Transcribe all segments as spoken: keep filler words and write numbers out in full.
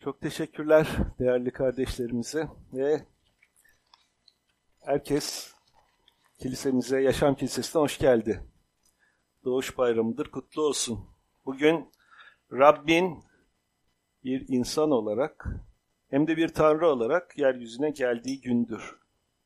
Çok teşekkürler değerli kardeşlerimize ve herkes kilisemize, Yaşam Kilisesi'ne hoş geldi. Doğuş Bayramı'dır, kutlu olsun. Bugün Rabbin bir insan olarak hem de bir Tanrı olarak yeryüzüne geldiği gündür.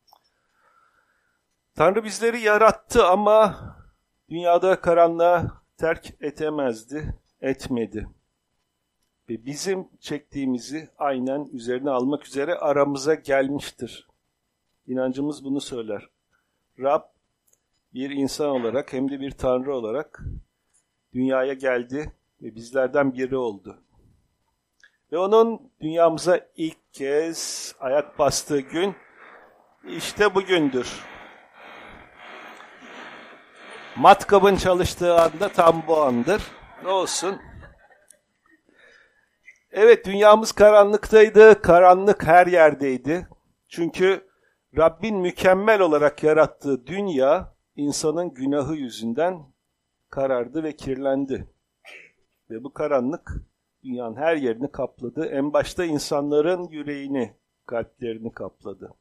Tanrı bizleri yarattı ama dünyada karanlığa terk etemezdi, etmedi. Ve bizim çektiğimizi aynen üzerine almak üzere aramıza gelmiştir. İnancımız bunu söyler. Rab bir insan olarak hem de bir Tanrı olarak dünyaya geldi ve bizlerden biri oldu. Ve onun dünyamıza ilk kez ayak bastığı gün işte bugündür. Matkabın çalıştığı anda tam bu andır. Ne olsun? Evet, dünyamız karanlıktaydı, karanlık her yerdeydi. Çünkü Rabbin mükemmel olarak yarattığı dünya, insanın günahı yüzünden karardı ve kirlendi. Ve bu karanlık dünyanın her yerini kapladı. En başta insanların yüreğini, kalplerini kapladı.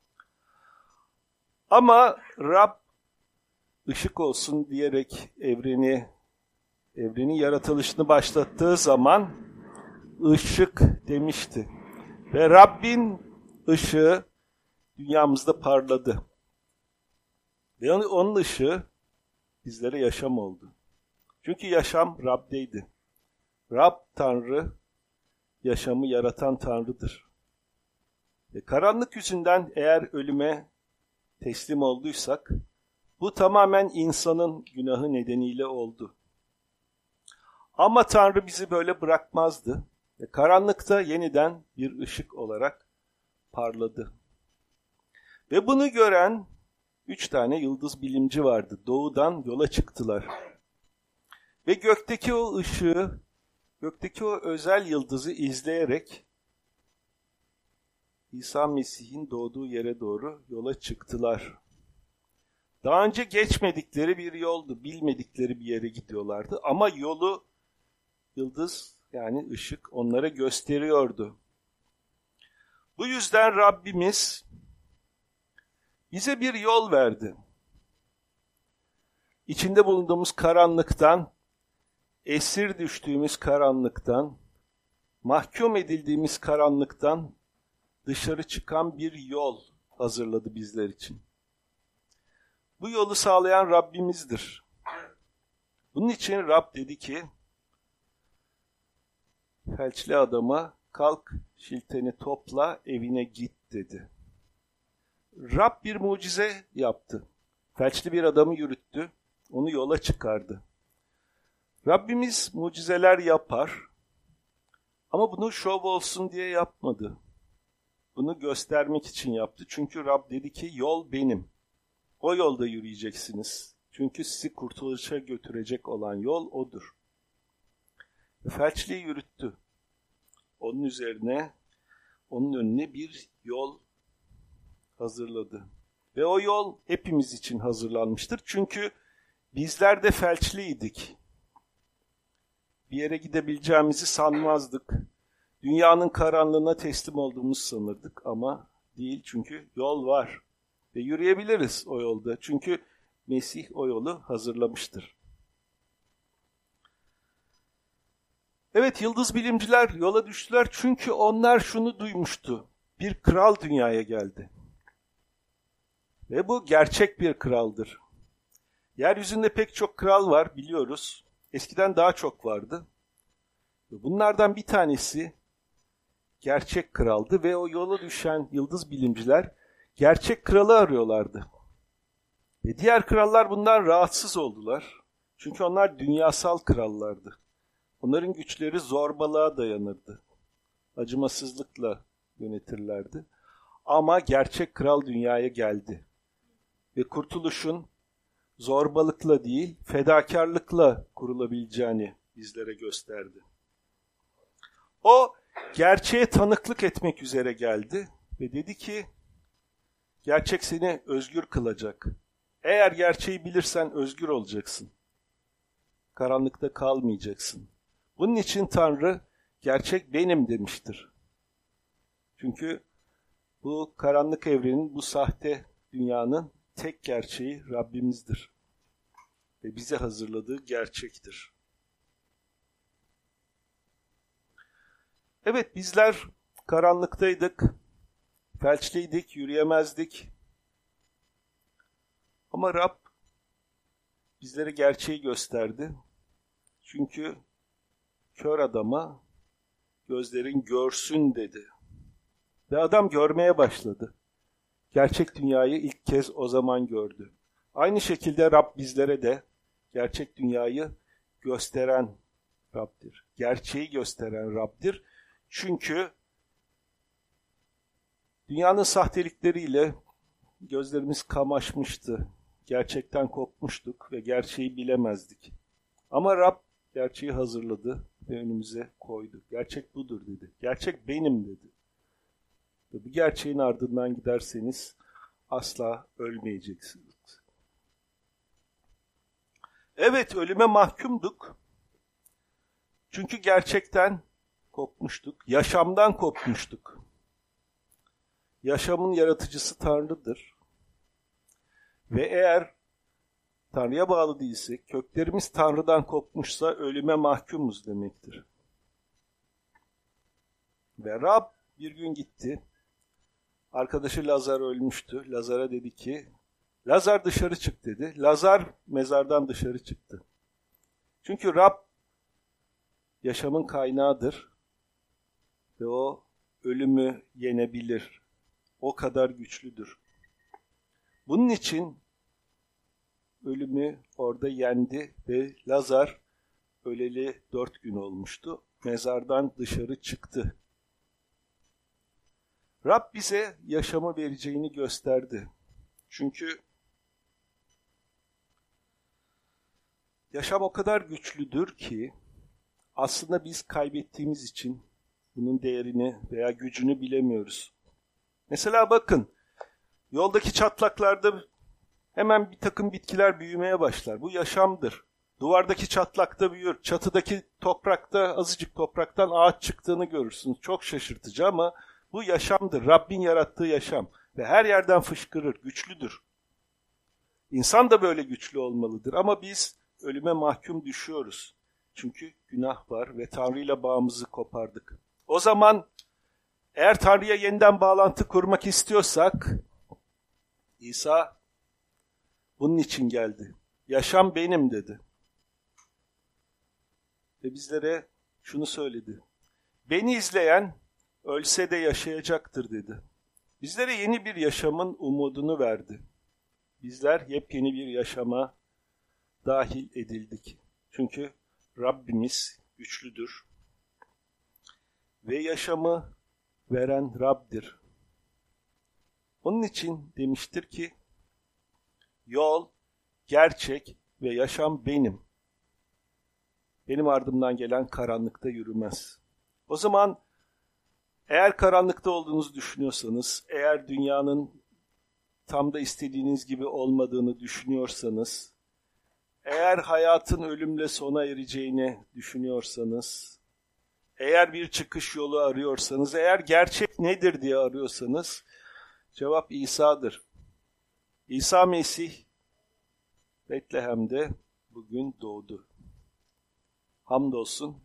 Ama Rab ışık olsun diyerek evreni, evrenin yaratılışını başlattığı zaman ışık demişti. Ve Rabbin ışığı dünyamızda parladı. Ve onun ışığı bizlere yaşam oldu. Çünkü yaşam Rab'deydi. Rab Tanrı, yaşamı yaratan Tanrı'dır. Ve karanlık yüzünden eğer ölüme teslim olduysak, bu tamamen insanın günahı nedeniyle oldu. Ama Tanrı bizi böyle bırakmazdı. Ve karanlıkta yeniden bir ışık olarak parladı. Ve bunu gören üç tane yıldız bilimci vardı. Doğudan yola çıktılar. Ve gökteki o ışığı, gökteki o özel yıldızı izleyerek İsa Mesih'in doğduğu yere doğru yola çıktılar. Daha önce geçmedikleri bir yoldu, bilmedikleri bir yere gidiyorlardı. Ama yolu yıldız, yani ışık onlara gösteriyordu. Bu yüzden Rabbimiz bize bir yol verdi. İçinde bulunduğumuz karanlıktan, esir düştüğümüz karanlıktan, mahkum edildiğimiz karanlıktan dışarı çıkan bir yol hazırladı bizler için. Bu yolu sağlayan Rabbimizdir. Bunun için Rab dedi ki, felçli adama kalk şilteni topla evine git dedi. Rab bir mucize yaptı. Felçli bir adamı yürüttü. Onu yola çıkardı. Rabbimiz mucizeler yapar. Ama bunu şov olsun diye yapmadı. Bunu göstermek için yaptı. Çünkü Rab dedi ki yol benim. O yolda yürüyeceksiniz. Çünkü sizi kurtuluşa götürecek olan yol odur. Felçliyi yürüttü. Onun üzerine, onun önüne bir yol hazırladı. Ve o yol hepimiz için hazırlanmıştır. Çünkü bizler de felçliydik. Bir yere gidebileceğimizi sanmazdık. Dünyanın karanlığına teslim olduğumuzu sanırdık ama değil, çünkü yol var. Ve yürüyebiliriz o yolda. Çünkü Mesih o yolu hazırlamıştır. Evet, yıldız bilimciler yola düştüler çünkü onlar şunu duymuştu. Bir kral dünyaya geldi. Ve bu gerçek bir kraldır. Yeryüzünde pek çok kral var biliyoruz. Eskiden daha çok vardı. Bunlardan bir tanesi gerçek kraldı ve o yola düşen yıldız bilimciler gerçek kralı arıyorlardı. Ve diğer krallar bundan rahatsız oldular. Çünkü onlar dünyasal krallardı. Onların güçleri zorbalığa dayanırdı. Acımasızlıkla yönetirlerdi. Ama gerçek kral dünyaya geldi. Ve kurtuluşun zorbalıkla değil, fedakarlıkla kurulabileceğini bizlere gösterdi. O gerçeğe tanıklık etmek üzere geldi ve dedi ki, gerçek seni özgür kılacak. Eğer gerçeği bilirsen özgür olacaksın. Karanlıkta kalmayacaksın. Bunun için Tanrı gerçek benim demiştir. Çünkü bu karanlık evrenin, bu sahte dünyanın tek gerçeği Rabbimizdir. Ve bize hazırladığı gerçektir. Evet, bizler karanlıktaydık, felçliydik, yürüyemezdik. Ama Rab bizlere gerçeği gösterdi. Çünkü kör adama gözlerin görsün dedi. Ve adam görmeye başladı. Gerçek dünyayı ilk kez o zaman gördü. Aynı şekilde Rab bizlere de gerçek dünyayı gösteren Rab'dir. Gerçeği gösteren Rab'dir. Çünkü dünyanın sahterikleriyle gözlerimiz kamaşmıştı. Gerçekten kopmuştuk ve gerçeği bilemezdik. Ama Rab gerçeği hazırladı ve önümüze koydu. Gerçek budur dedi. Gerçek benim dedi. Ve bu gerçeğin ardından giderseniz asla ölmeyeceksiniz. Evet, ölüme mahkumduk. Çünkü gerçekten kopmuştuk. Yaşamdan kopmuştuk. Yaşamın yaratıcısı Tanrı'dır. Ve eğer Tanrı'ya bağlı değilsek, köklerimiz Tanrı'dan kopmuşsa ölüme mahkumuz demektir. Ve Rab bir gün gitti. Arkadaşı Lazar ölmüştü. Lazar'a dedi ki, Lazar dışarı çık dedi. Lazar mezardan dışarı çıktı. Çünkü Rab yaşamın kaynağıdır. Ve o ölümü yenebilir. O kadar güçlüdür. Bunun için ölümü orada yendi ve Lazar öleli dört gün olmuştu. Mezardan dışarı çıktı. Rab bize yaşamı vereceğini gösterdi. Çünkü yaşam o kadar güçlüdür ki aslında biz kaybettiğimiz için bunun değerini veya gücünü bilemiyoruz. Mesela bakın, yoldaki çatlaklarda hemen bir takım bitkiler büyümeye başlar. Bu yaşamdır. Duvardaki çatlakta büyür. Çatıdaki toprakta, azıcık topraktan ağaç çıktığını görürsünüz. Çok şaşırtıcı ama bu yaşamdır. Rabbin yarattığı yaşam. Ve her yerden fışkırır, güçlüdür. İnsan da böyle güçlü olmalıdır. Ama biz ölüme mahkum düşüyoruz. Çünkü günah var ve Tanrı ile bağımızı kopardık. O zaman eğer Tanrı'ya yeniden bağlantı kurmak istiyorsak, İsa bunun için geldi. Yaşam benim dedi. Ve bizlere şunu söyledi. Beni izleyen ölse de yaşayacaktır dedi. Bizlere yeni bir yaşamın umudunu verdi. Bizler yepyeni bir yaşama dahil edildik. Çünkü Rabbimiz güçlüdür. Ve yaşamı veren Rab'dir. Onun için demiştir ki, yol, gerçek ve yaşam benim. Benim ardımdan gelen karanlıkta yürümez. O zaman eğer karanlıkta olduğunuzu düşünüyorsanız, eğer dünyanın tam da istediğiniz gibi olmadığını düşünüyorsanız, eğer hayatın ölümle sona ereceğini düşünüyorsanız, eğer bir çıkış yolu arıyorsanız, eğer gerçek nedir diye arıyorsanız, cevap İsa'dır. İsa Mesih Betlehem'de bugün doğdu. Hamdolsun.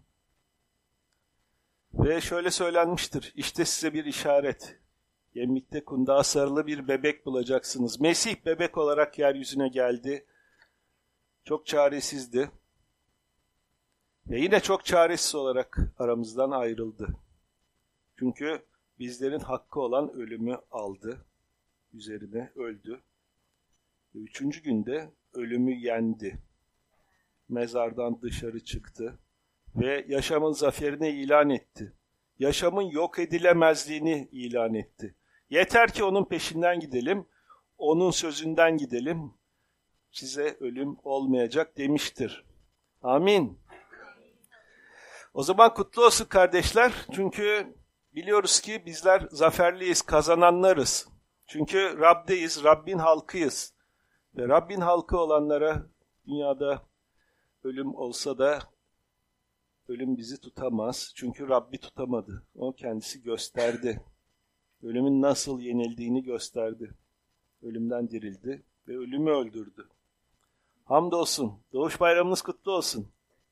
Ve şöyle söylenmiştir. İşte size bir işaret. Gemlikte kundağa sarılı bir bebek bulacaksınız. Mesih bebek olarak yeryüzüne geldi. Çok çaresizdi. Ve yine çok çaresiz olarak aramızdan ayrıldı. Çünkü bizlerin hakkı olan ölümü aldı. Üzerine öldü. Ve üçüncü günde ölümü yendi. Mezardan dışarı çıktı. Ve yaşamın zaferini ilan etti. Yaşamın yok edilemezliğini ilan etti. Yeter ki onun peşinden gidelim, onun sözünden gidelim. Size ölüm olmayacak demiştir. Amin. O zaman kutlu olsun kardeşler. Çünkü biliyoruz ki bizler zaferliyiz, kazananlarız. Çünkü Rab'deyiz, Rabbin halkıyız. Ve Rabbin halkı olanlara dünyada ölüm olsa da Ölüm bizi tutamaz. Çünkü Rabbi tutamadı. O kendisi gösterdi. Ölümün nasıl yenildiğini gösterdi. Ölümden dirildi ve ölümü öldürdü. Hamdolsun. Doğuş bayramınız kutlu olsun.